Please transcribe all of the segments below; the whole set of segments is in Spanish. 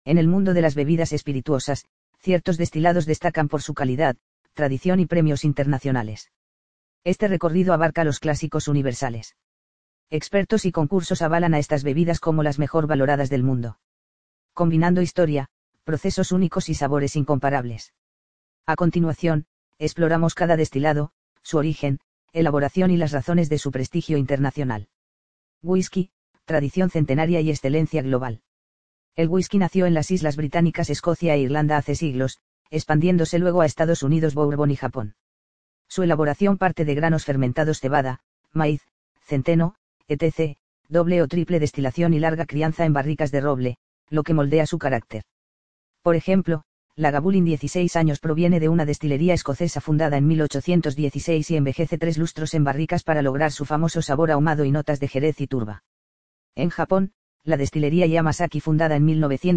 En el mundo de las bebidas espirituosas, ciertos destilados destacan por su calidad, tradición y premios internacionales. Este recorrido abarca los clásicos universales. Expertos y concursos avalan a estas bebidas como las mejor valoradas del mundo. Combinando historia, procesos únicos y sabores incomparables. A continuación, exploramos cada destilado, su origen, elaboración y las razones de su prestigio internacional. Whisky, tradición centenaria y excelencia global. El whisky nació en las Islas Británicas, Escocia e Irlanda hace siglos, expandiéndose luego a Estados Unidos, Bourbon y Japón. Su elaboración parte de granos fermentados, cebada, maíz, centeno, etc., doble o triple destilación y larga crianza en barricas de roble, lo que moldea su carácter. Por ejemplo, Lagavulin 16 años proviene de una destilería escocesa fundada en 1816 y envejece 3 lustros en barricas para lograr su famoso sabor ahumado y notas de jerez y turba. En Japón, la destilería Yamazaki, fundada en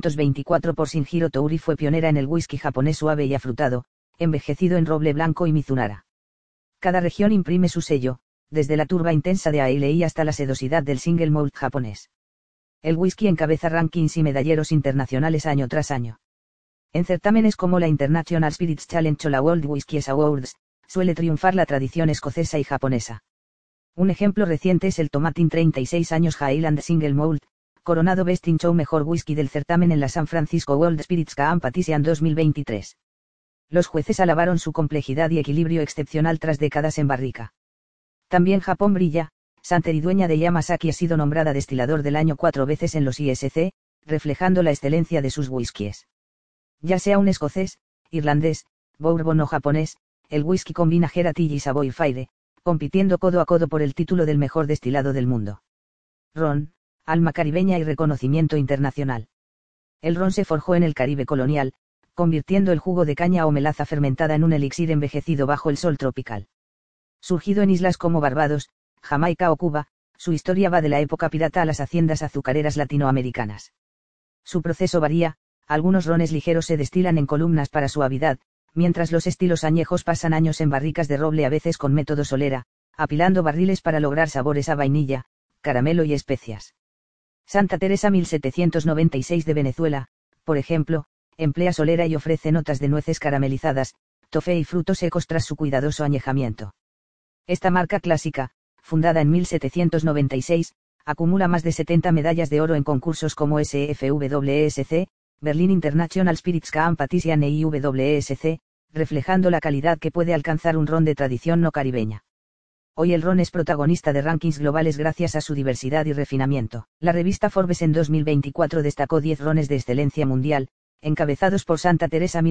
1924 por Shinjiro Touri, fue pionera en el whisky japonés suave y afrutado, envejecido en roble blanco y mizunara. Cada región imprime su sello, desde la turba intensa de Ailey hasta la sedosidad del single malt japonés. El whisky encabeza rankings y medalleros internacionales año tras año. En certámenes como la International Spirits Challenge o la World Whisky Awards, suele triunfar la tradición escocesa y japonesa. Un ejemplo reciente es el Tomatin 36 años Highland Single Malt, coronado Best in Show mejor whisky del certamen en la San Francisco World Spirits Competition 2023. Los jueces alabaron su complejidad y equilibrio excepcional tras décadas en barrica. También Japón brilla. Santer, dueña de Yamazaki, ha sido nombrada destilador del año 4 veces en los ISC, reflejando la excelencia de sus whiskies. Ya sea un escocés, irlandés, bourbon o japonés, el whisky combina Heritage y Savoy Fire, compitiendo codo a codo por el título del mejor destilado del mundo. Ron, alma caribeña y reconocimiento internacional. El ron se forjó en el Caribe colonial, convirtiendo el jugo de caña o melaza fermentada en un elixir envejecido bajo el sol tropical. Surgido en islas como Barbados, Jamaica o Cuba, su historia va de la época pirata a las haciendas azucareras latinoamericanas. Su proceso varía, algunos rones ligeros se destilan en columnas para suavidad, mientras los estilos añejos pasan años en barricas de roble, a veces con método solera, apilando barriles para lograr sabores a vainilla, caramelo y especias. Santa Teresa 1796 de Venezuela, por ejemplo, emplea solera y ofrece notas de nueces caramelizadas, toffee y frutos secos tras su cuidadoso añejamiento. Esta marca clásica, fundada en 1796, acumula más de 70 medallas de oro en concursos como SFWSC, Berlin International Spirits Competition e IWSC, reflejando la calidad que puede alcanzar un ron de tradición no caribeña. Hoy el ron es protagonista de rankings globales gracias a su diversidad y refinamiento. La revista Forbes en 2024 destacó 10 rones de excelencia mundial, encabezados por Santa Teresa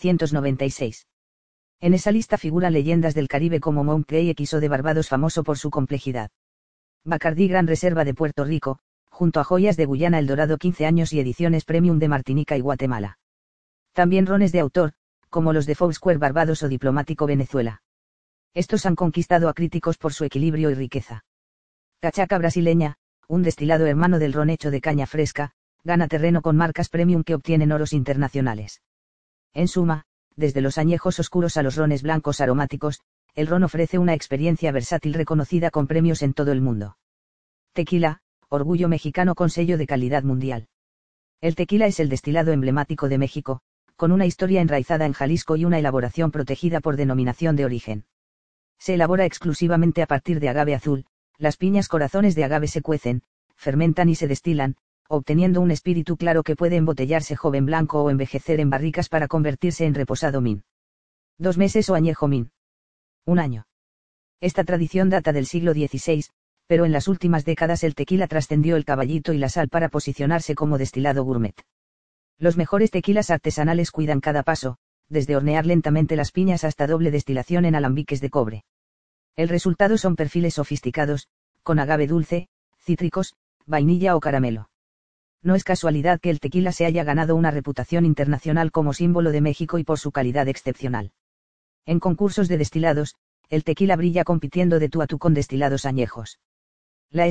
1796. En esa lista figuran leyendas del Caribe como Mount Clay XO de Barbados, famoso por su complejidad. Bacardí Gran Reserva de Puerto Rico, junto a joyas de Guyana El Dorado 15 años y ediciones premium de Martinica y Guatemala. También rones de autor, como los de Foursquare Barbados o Diplomático Venezuela. Estos han conquistado a críticos por su equilibrio y riqueza. Cachaca brasileña, un destilado hermano del ron hecho de caña fresca, gana terreno con marcas premium que obtienen oros internacionales. En suma, desde los añejos oscuros a los rones blancos aromáticos, el ron ofrece una experiencia versátil reconocida con premios en todo el mundo. Tequila, orgullo mexicano con sello de calidad mundial. El tequila es el destilado emblemático de México, con una historia enraizada en Jalisco y una elaboración protegida por denominación de origen. Se elabora exclusivamente a partir de agave azul, las piñas corazones de agave se cuecen, fermentan y se destilan, obteniendo un espíritu claro que puede embotellarse joven blanco o envejecer en barricas para convertirse en reposado min. 2 meses o añejo min. 1 año. Esta tradición data del siglo XVI, pero en las últimas décadas el tequila trascendió el caballito y la sal para posicionarse como destilado gourmet. Los mejores tequilas artesanales cuidan cada paso, desde hornear lentamente las piñas hasta doble destilación en alambiques de cobre. El resultado son perfiles sofisticados, con agave dulce, cítricos, vainilla o caramelo. No es casualidad que el tequila se haya ganado una reputación internacional como símbolo de México y por su calidad excepcional. En concursos de destilados, el tequila brilla compitiendo de tú a tú con destilados añejos. La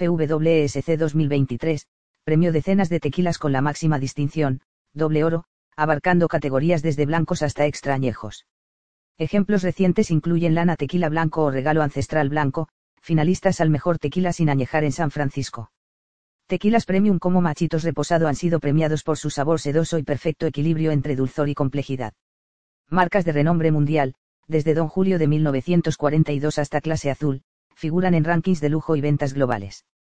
SFWSC 2023, premió decenas de tequilas con la máxima distinción, doble oro, abarcando categorías desde blancos hasta extra añejos. Ejemplos recientes incluyen Lana Tequila Blanco o Regalo Ancestral Blanco, finalistas al mejor tequila sin añejar en San Francisco. Tequilas premium como Machitos Reposado han sido premiados por su sabor sedoso y perfecto equilibrio entre dulzor y complejidad. Marcas de renombre mundial, desde Don Julio de 1942 hasta Clase Azul, figuran en rankings de lujo y ventas globales.